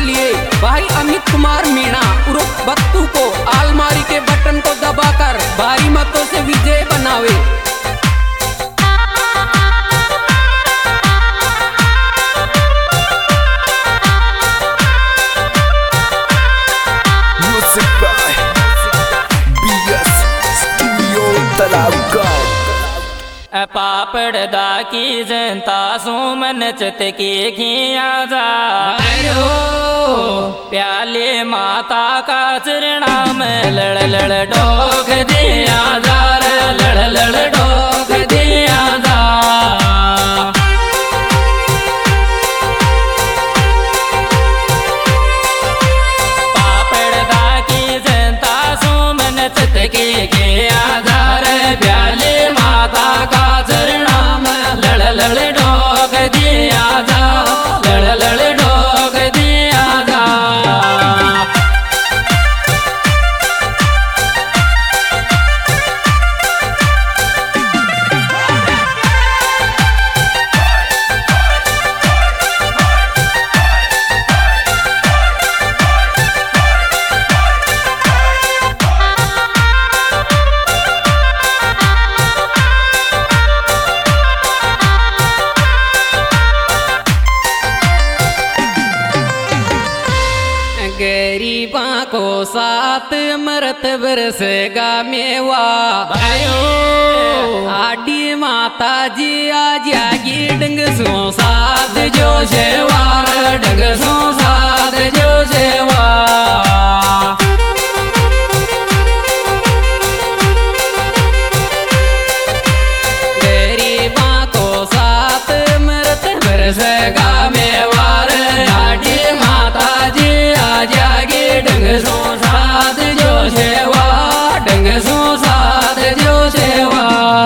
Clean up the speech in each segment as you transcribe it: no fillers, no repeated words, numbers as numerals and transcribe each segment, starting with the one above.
लिए भाई अमित कुमार मीणा उर्फ बत्तू को अलमारी के बटन को दबाकर भारी मतों से विजय बनावे। पापड़ दा की जनता सुमन चित की खिया जा प्याले माता का चरणा में लड़ लड़ डोक दिया जा लड़ लड़ डोक दिया जा। पापड़ दा की जनता सुमन चित की खिया जा प्याले माता का चरणा में लड़ लड़ डोक दिया जा लड़ लड़ डोक दिया जा। गरीबा को सात मरत बरसेगा मेवा आडी माता जी आ जागी डंग सो साथ जो सेवा डंग सो साथ जो सेवा। गरीबा को सात मरत बरसेगा मेवा आडी माता जी जागे डंग सो साथ जो सेवा डंग सो साथ जो सेवा।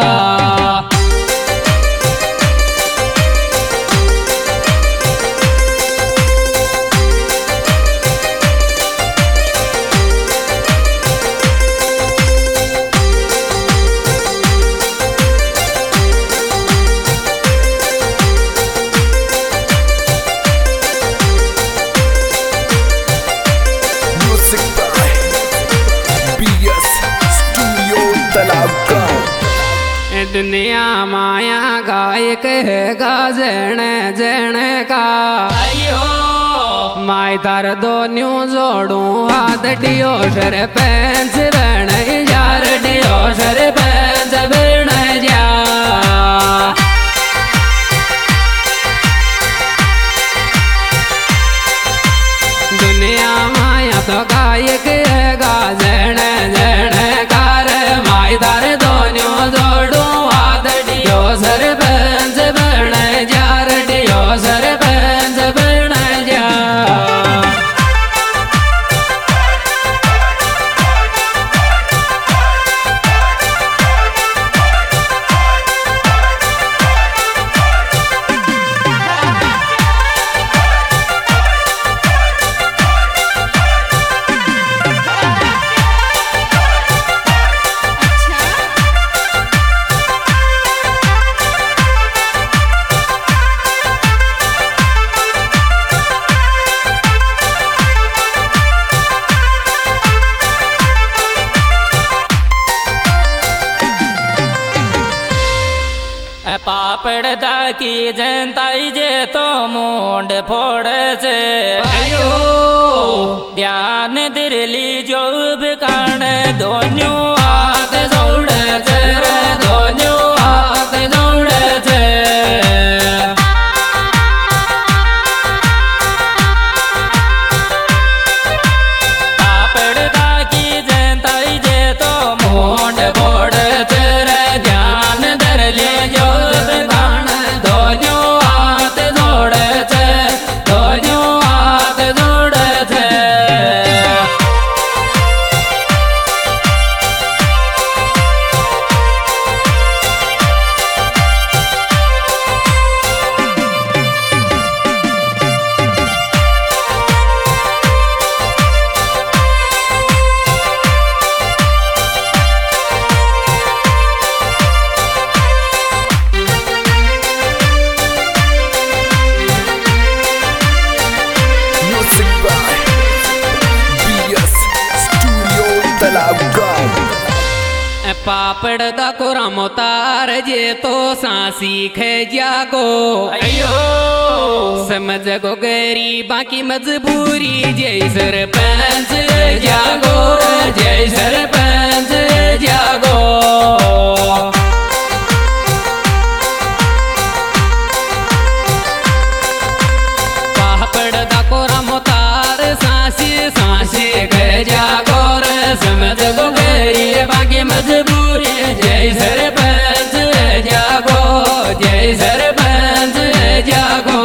दुनिया माया गायक है गाजन जन का माय तार दोन्यू जोड़ू हाथ डियो शर पैंस बन यार डियो शर पैंस बन जा। दुनिया माया तो गायक है गाजन जन कार माय तार दोन्यू जोड़ू सरपंच बन जा रडियो सरपंच बन जा। पापड़ दा की जनता जे तो मुंड फोड़ से ध्यान दिरली जो बिकान दोन्यू हाथ जोड़ से दोन्यू हाथ जोड़ से। पापड़ दा की जनता जे तो मुंड फोड़ से ध्यान दिरली जो पापड़ दा कोरा मोतार जे तो सांसी खे जागो अयो समझ गो गरीबा की मजबूरी जय सरपंच जागो जय सरपंच जागो पापड़ दा कोरा मोतार सांसी सांसी खे जागो समझ गो गरीबा की मजबूरी जय सरपंच जागो जय सरपंच जागो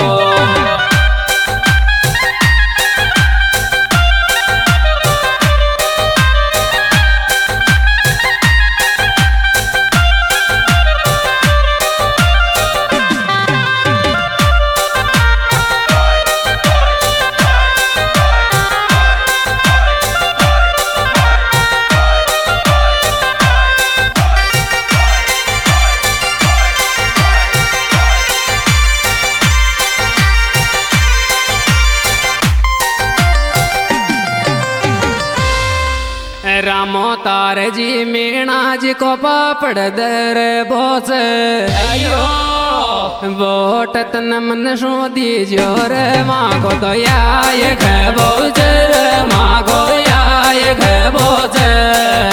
रामो तार जी मीणा जी को पापड़ दर बोस अयो वोट तन मन सो दी जोर माँ को तो याय बोचर माँ को याय बोचर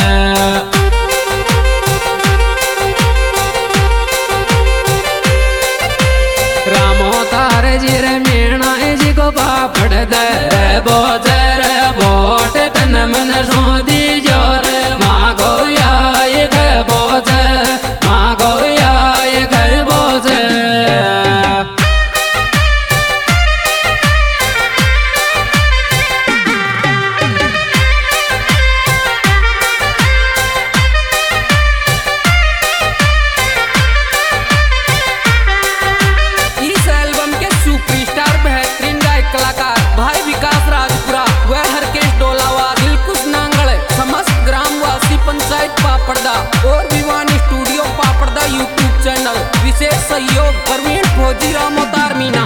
रामो तार जी रे मीणा जी को पापड़ दर बोचर वोट तन मन सो दी जोर माँ को याय बोचर माँ को याय बोचर इस एल्बम के सुपरस्टार बेहतरीन गायक कलाकार भाई विकास राजपुरा व हरकेश डोलावा दिलकुश नांगल समस्त ग्रामवासी पंचायत पापड़दा और Vivani studio Papadda YouTube channel विशेष सहयोग प्रवीण फौजी रामोतार मीना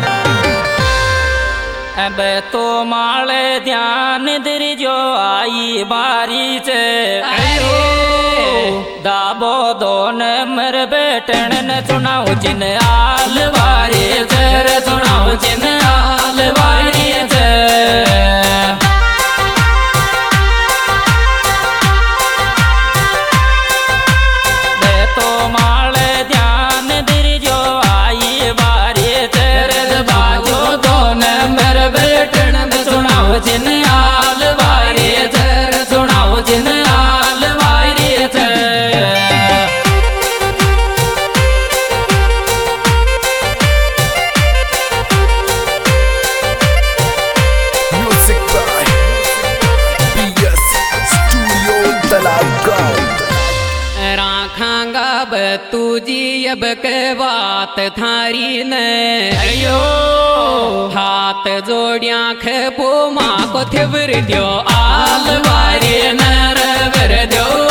अब तो माले ध्यान दर जो आई बारी चे अयो दाबो दोन मर बेटन न सुनाओ जिन आल वारी चर सुनाओ जिन आल वारी तो माले ध्यान दर जो आई बारी चर बाजो दोन मर बेटन न सुनाओ जिन आल वारी चर सुनाओ जिन आल वारी Music by PS Studio Talagang. राखांगा बतू जी अब के बात थारी ने अयो हाथ जोड़िया खेपो माँ को थिवर दियो आल वारी नर वर दियो